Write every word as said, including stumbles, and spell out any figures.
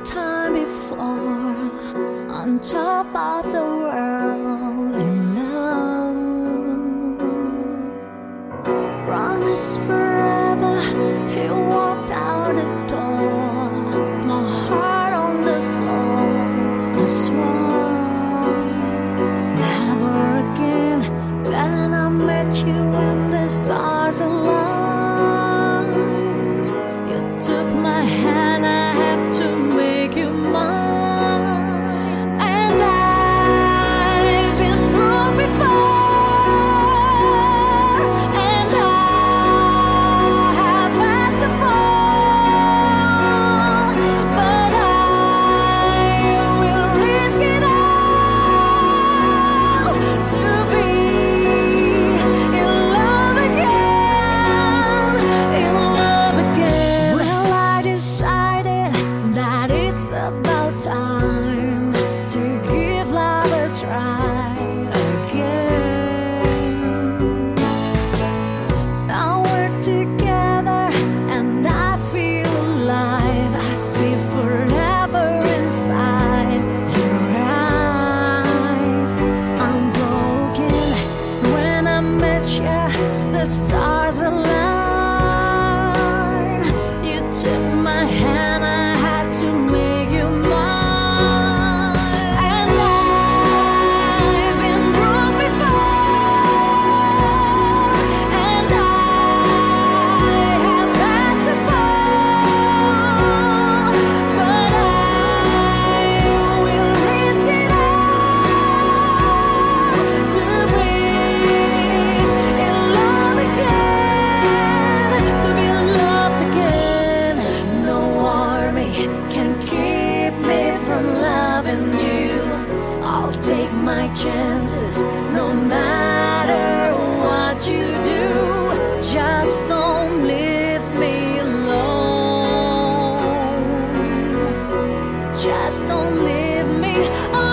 time before, on top of the world in love. Promise forever, he walked out the door, my heart on the floor. I swore never again. Then I met you when the stars aligned. You took my hand, I had to make you mine. And I've been broke before, and I have had to fall, but I will risk it all to be in love again, in love again. Well, I decided that it's about time to give love a try again. Now we're together and I feel alive. I see forever inside your eyes. I'm broken. When I met you, the stars aligned. You took my hand, I had to make you mine. And I've been broke before, and I have had to fall, but I will risk it all to be in love again, to be loved again. No army can keep me from loving you. I'll take my chances no matter what you do. Just don't leave me alone. Just don't leave me alone.